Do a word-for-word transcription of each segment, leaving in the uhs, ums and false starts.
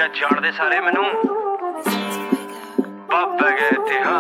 ਯਾ ਜਾਣਦੇ ਸਾਰੇ ਮੈਨੂੰ ਬਾਬਾ ਗਏ ਤੇ ਹਾਂ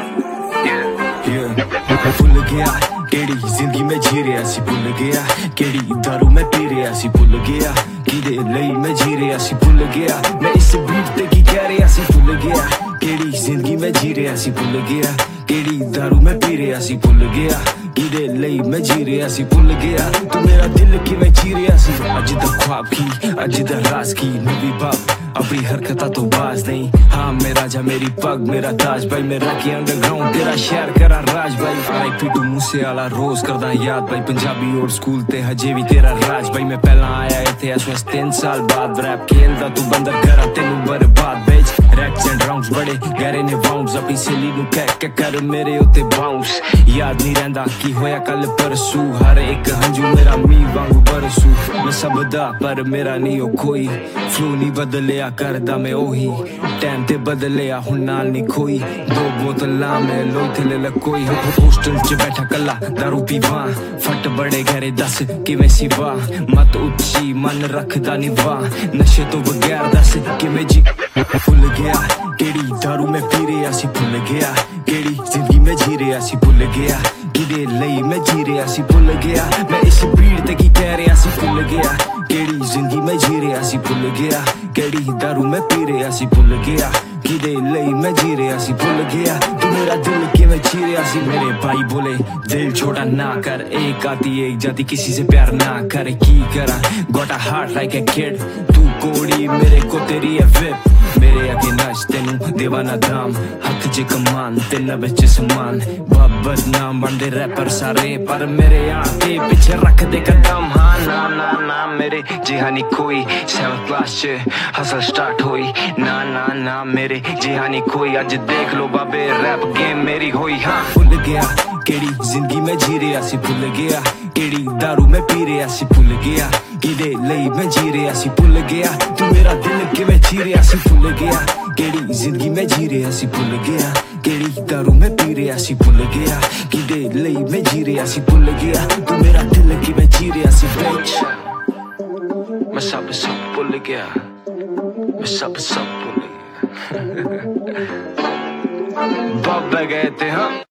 ਭੁੱਲ ਗਿਆ ਕਿਹੜੀ ਜ਼ਿੰਦਗੀ ਮੈਂ ਜੀ ਰਿਹਾ ਸੀ, ਭੁੱਲ ਗਿਆ ਕਿਹੜੀ ਦਾਰੂ ਮੈਂ ਪੀ ਰਿਹਾ ਸੀ, ਭੁੱਲ ਗਿਆ ਕਿਹਦੇ ਲਈ ਮੈਂ ਜੀ ਰਿਹਾ ਸੀ, ਭੁੱਲ ਗਿਆ ਮੈਂ ਇਸ ਬੀਟ ਤੇ ਕੀ ਕਹਿ ਰਿਹਾ ਸੀ, ਭੁੱਲ ਗਿਆ ਕਿਹੜੀ ਜ਼ਿੰਦਗੀ ਮੈਂ ਜੀ ਰਿਹਾ ਸੀ, ਭੁੱਲ ਗਿਆ ਕਿਹੜੀ ਦਾਰੂ ਮੈਂ ਪੀ ਰਿਹਾ ਸੀ, ਭੁੱਲ ਗਿਆ ਕਿਹਦੇ ਲਈ ਮੈਂ ਜੀ ਰਿਹਾ ਸੀ, ਭੁੱਲ ਗਿਆ ਤੂੰ ਮੇਰਾ ਦਿਲ ਕਿਵੇਂ ਜੀ ਰਿਹਾ ਸੀ। ਅੱਜ ਦਾ ख्वाब ਕੀ ਅੱਜ ਦਾ ਰਾਜ਼ ਕੀ ਨਵੀਂ ਬਾਪ अपनी हरकता तो बाज नहीं, हाँ मेरा जा मेरी पग मेरा ताज भाई मेरा की अंडरग्राउंड तेरा शहर करा राज भाई आई पीटू मूसे वाला रोज करदा याद भाई पंजाबी और स्कूल ते हजे भी तेरा राज भाई मैं पहला आया इत्थे इस वस तीन साल बाद रैप खेलदा तू बंदा करा तेनू बर्बाद बेच रैप्स एंड राउंड्स बड़े गहरे ने बाउंस अपनी सहेली नू कह के कर मेरे उत्ते बाउंस याद नहीं रहिंदा की होया कल परसू हर एक हंजू मेरा मी वांगू बरसू मैं सब दा पर मेरा नहीं हो कोई फ्लो नहीं बदलिया करदा मैं ओही टाइम ते बदलिया हुण नाल नहीं कोई दो बोतलां मैं लोई थले लकोई होस्टल च बैठा कला दारू पीवा फट बड़े गहरे दस किवें सिवा मत उच्ची मन रखदा नहीं वाह नशे तो बगैर दस किवें जी भुल गया केड़ी दारू मैं पी रहा सी, भुल गया केड़ी जिंदगी मैं जी रहा सी, भुल गया किदे लई मैं जी रहा सी, भुल गया मैं इस भीड़ ते की कह रहा सी, भुल गया केड़ी जिंदगी मैं जी रहा सी, भुल गया केड़ी दारू मैं पी रहा सी, भुल गया किदे लई मैं जी रहा सी, भुल गया तू मेरा दिल किवें जी रहा सी। मेरे भाई बोले दिल छोटा ना कर, एक आती एक जाती किसी से प्यार ना कर, की करा got a heart like a kid तू कोड़ी मेरे को तेरी है विप मेरे अगे नच तेनू देवाना दाम हथ च कमान ते नभ च समान बाबर नाम बनदे रैपर सारे पर मेरे आगे पीछे रख दे कदम हाँ ना ना ना मेरे जिहानी कोई सेवंथ क्लास च हसल स्टार्ट होई ना ना ना मेरे जिहानी कोई अज देख लो बाबे रैप गेम मेरी होई हाँ भुल गया केड़ी जिंदगी मैं जी रहा सी, भुल गया केड़ी दारू मैं पी रहा सी, भुल गया किदे लई मैं जी रहा सी, भुल गया तू मेरा दिल किवें जी रहा सी, भुल गया केड़ी जिंदगी मैं जी रहा सी, भुल गया केड़ी दारू मैं पी रहा सी, भुल गया किदे लई मैं जी रहा सी, भुल गया तू मेरा दिल किवें जी रहा सी। बिच मैं सब सब भुल गया मैं सब सब भुल गया बाबा गए थे हाँ।